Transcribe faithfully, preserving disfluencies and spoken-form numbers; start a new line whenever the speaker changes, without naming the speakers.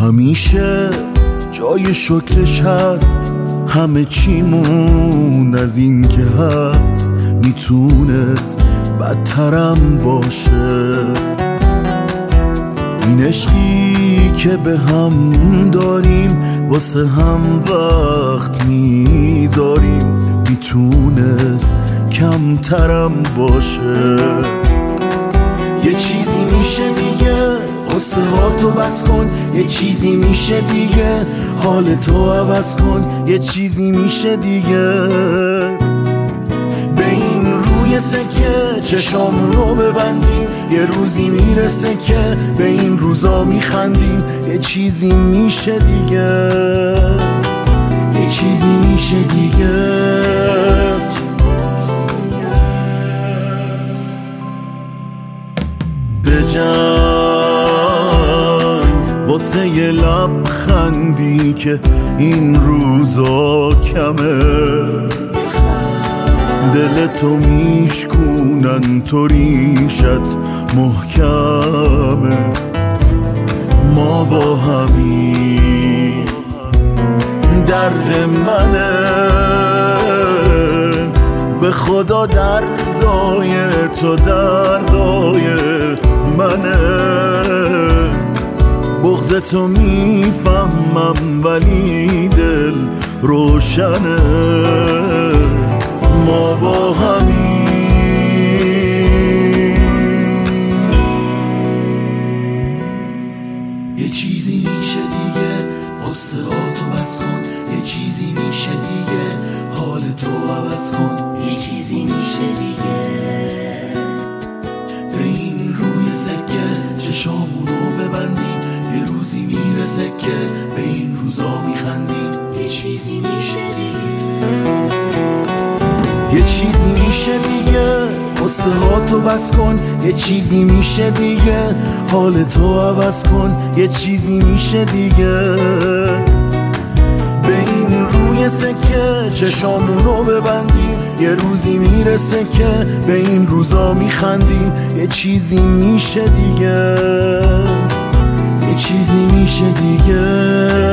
همیشه جای شکرش هست، همه چیمون از این که هست میتونست بدترم باشه. این عشقی که به هم داریم واسه هم وقت میذاریم میتونست کمترم باشه. یه چیزی میشه دیگه قصه ها تو بس کن، یه چیزی میشه دیگه حال تو عوض کن، یه چیزی میشه دیگه به این روی سکه چشامونو ببندیم، یه روزی میرسه که به این روزا میخندیم، یه چیزی میشه دیگه، یه چیزی میشه دیگه. به جنگ واسه یه لبخندی که این روزا کمه، دلتو میشکونن تو ریشت محکمه. ما با همین درد منه، به خدا دردای تو دردای منه. بغض تو میفهمم ولی دل روشنه. ما با همین یه چیزی میشه دیگه قصه ها تو بس کن، یه چیزی میشه دیگه حال تو عوض کن،
یه چیزی میشه دیگه
به این روی سکه چشامونو ببندیم، یه روزی میرسه که به این روزا میخندیم،
یه چیزی میشه دیگه،
یه چیزی میشه دیگه قصه ها تو بس کن، یه چیزی میشه دیگه حال تو عوض کن، یه چیزی میشه دیگه به این روی سکه چشامونو ببندیم، یه روزی میرسه که به این روزا میخندیم، یه چیزی میشه دیگه، یه چیزی میشه دیگه.